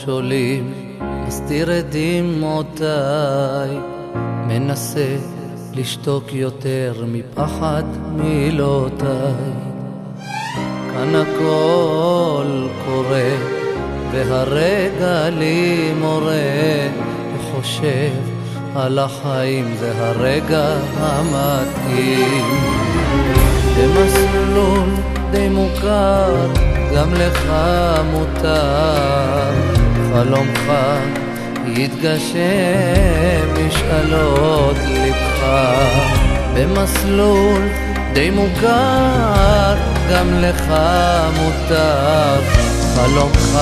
עולים, מסתיר את דמעותיי, מנסה לשתוק יותר מפחד מילותיי. כאן הכל קורה והרגע לי מורה, וחושב על החיים זה הרגע המתאים. במסלול די מוכר, גם לך מותר, חלומך יתגשם משאלות לבך. במסלול די מוכר, גם לך מותר, חלומך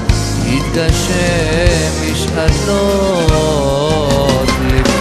יתגשם משאלות לבך.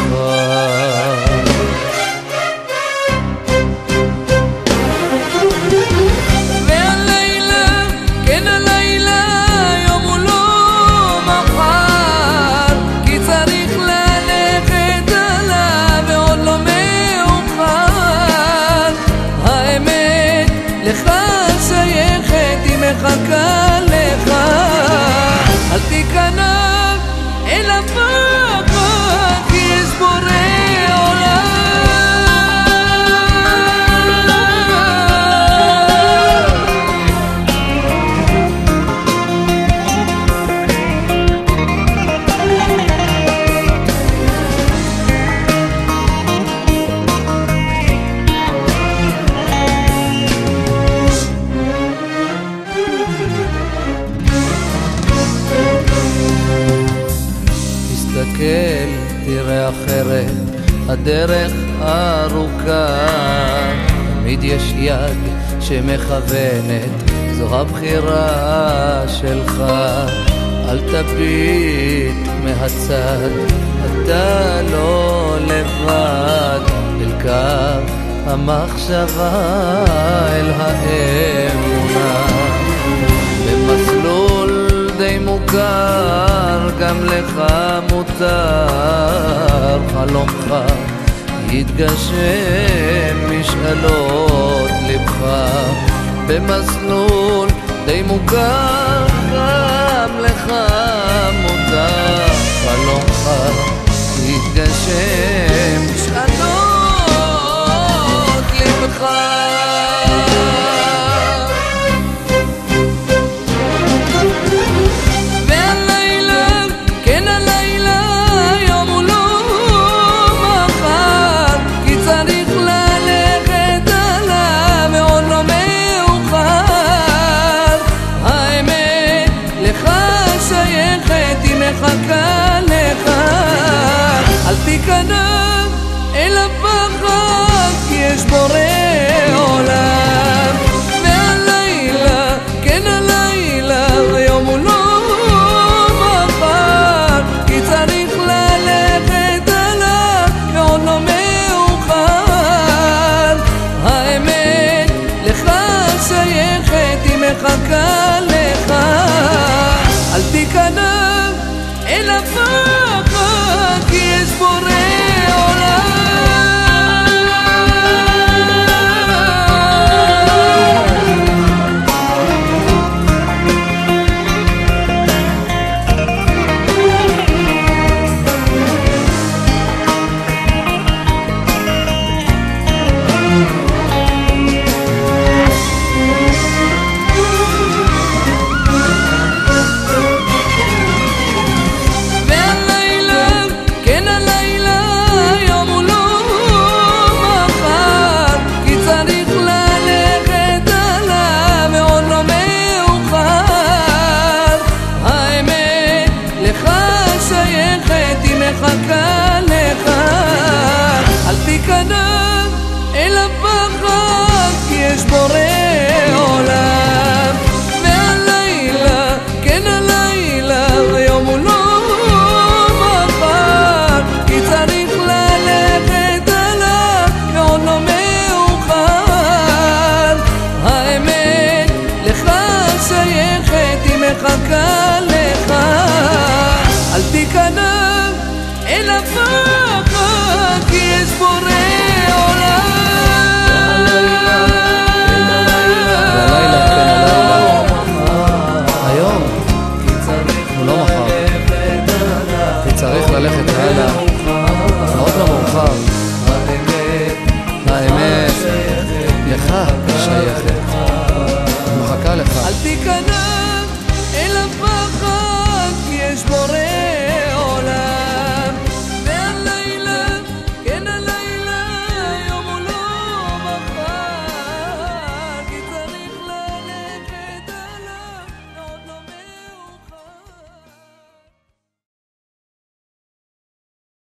מחכה לך, אל תיכנע אל הפחד, כי יש בורא תראה אחרת, הדרך ארוכה, תמיד יש יד שמכוונת, זו הבחירה שלך. אל תביט מהצד, אתה לא לבד, אל קו המחשבה, אל האמונה. במסלול די מוכר, גם לך מותר, חלומך יתגשם משאלות לבך. במסלול די מוכר, גם לך מותר, חלומך יתגשם משאלות לבך. מחכה לך, אל תיכנע אל הפחד, כי יש בורא עולם. והלילה, כן הלילה, היום הוא לא מחר, כי צריך ללכת עליו ועוד לא מאוחר. האמת לך שייכת, היא מחכה לך, אל תיכנע אל הפחד, כי יש בורא